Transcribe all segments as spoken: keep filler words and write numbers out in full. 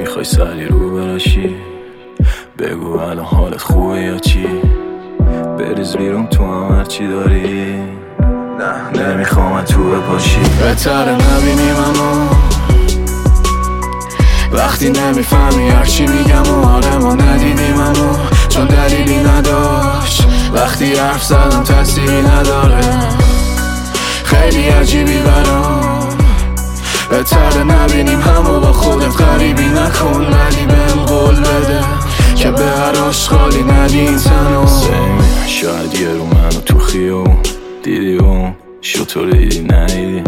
میخوای سری رو برشی، بگو الان حالت خوبه یا چی؟ بریز بیرون تو هم هرچی داری، نه نمیخوام تو بپاشی. بهتره نبینیم اما وقتی نمیفهمی هرچی میگم و آره ما ندیدیم اما چون دلیلی نداشت. وقتی حرف زدم تأثیری نداره، خیلی عجیبی برام. بهتره نبینیم همو با خودت غریبی نکن، ولی بهم قول بده که به هر آشغالی ندی این تنو. شاید یه رو منو تو خیابون دیدی اون شطور دیدی ندیدی.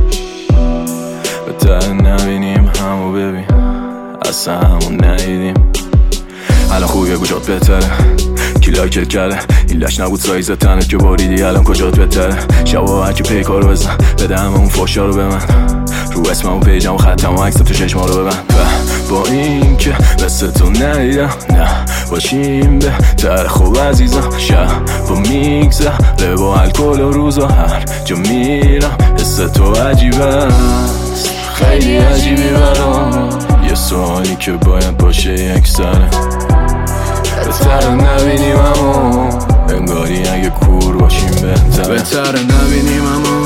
بهتره نبینیم همو ببین اصلا همون ندیدیم. الان خوبیه کجات بهتره کی لایکت کرده، این لش نبود سایز تنت که باریدی الان کجات بهتره. شبا هرکی پیکارو بزن بده همه اون فاشا رو به من، رو اسمم و پیجم و ختم و عکسم تو چشما رو ببند. با این که مثل تو ندیدم نه باشیم بهتر خوب عزیزم. شب با میگذره با الکل و روزا هر جا میرم حس تو عجیبه است، خیلی عجیبی برام. یه سوالی که باید باشه یک سره، بهتره نبینیم اما انگاری اگه کور باشیم بهتره. بهتره نبینیم اما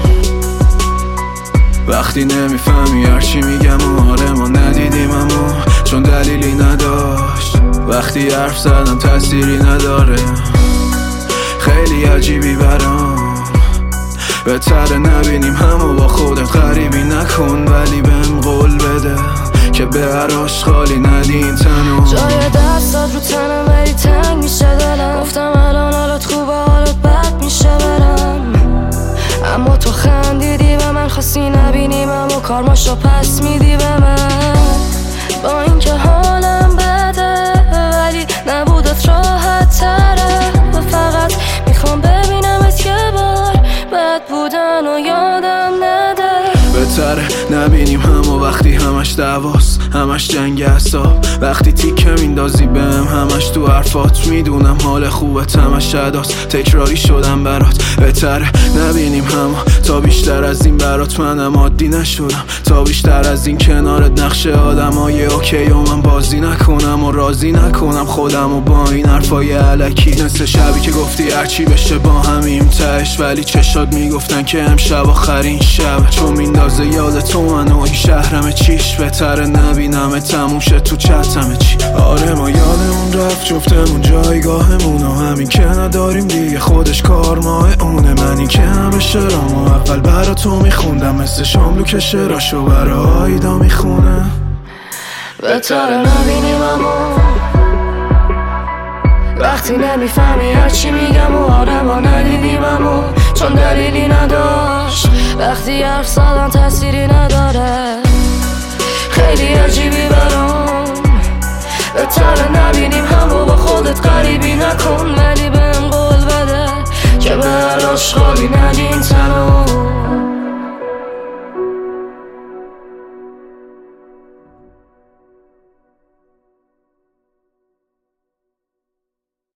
وقتی نمیفهمی هرچی میگم و آره ما ندیدیم اما چون دلیلی نداشت. وقتی حرف زدم تأثیری نداره، خیلی عجیبی برام. بهتره نبینیم همو با خودت غریبی نکن، ولی بهم قول بده که به هر آشغالی ندی این تنو. جای دستات رو تنم ولی تنگ میشه دلم، گفتم الان حالت خوبه حالت بد میشه برم، اما تو خندیدی و من خواستی نبینیم اما کارماشو پس میدی به من. با اینکه حالم بده ولی نبودت راحت تره، و فقط میخوام ببینمت یه بار بد بودن و یادم نده. بهتره نبینیم همو وقتی همش دعواست همش جنگ اعصاب، وقتی تیکه میندازی بهم همش تو حرفات. میدونم حال خوبت همش اداست، تکراری شدم برات. بهتره نبینیم همو تا بیشتر از این برات منم عادی نشدم، تا بیشتر از این کنارت نقشه آدمای اوکی و من بازی نکنم و راضی نکنم خودم و با این حرفای علکی. مثل شبی که گفتی هرچی بشه با همیم تهش، ولی چشات میگفتن که امشب آخرین شب، چون میندازه یاد تو منو این شهرم چیش. بهتره نبینم تموم شه تو چتم چی. آره ما یادمون رفت جفتمون جایگاهمون و همین که نداریم دیگه خودش کار ماه اونه. من این که همه شرامو اول برا تو میخوندم مثل شاملو که شراشو برا آیدا میخونه. بهتره نبینیم اما وقتی نمیفهمی هرچی میگم و آره ما ندیدیم اما چون دلیلی نداشت. وقتی حرف زدم تأثیری نداره، خیلی عجیبی برام. بهتره نبینیم همو با خودت غریبی نکن، ولی بهم قول بده که به هر آشغالی ندی این تنو.